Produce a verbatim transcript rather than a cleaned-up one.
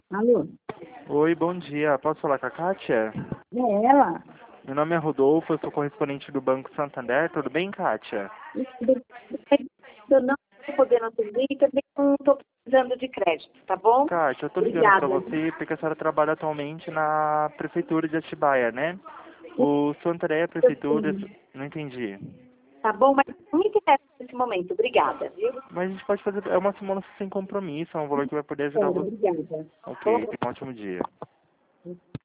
Alô? Oi, bom dia. Posso falar com a Kátia? É ela? Meu nome é Rodolfo, eu sou correspondente do Banco Santander. Tudo bem, Kátia? Eu não estou podendo atender e também não estou precisando de crédito, tá bom? Kátia, eu tô ligando Obrigada. pra você porque a senhora trabalha atualmente na Prefeitura de Atibaia, né? O Santander é a Prefeitura... Não entendi. Tá bom, mas não me interessa nesse momento. Obrigada, viu? Mas a gente pode fazer... É uma semana sem compromisso, é um valor que vai poder ajudar Sério, você. obrigada. Ok, Bom tenha um ótimo dia.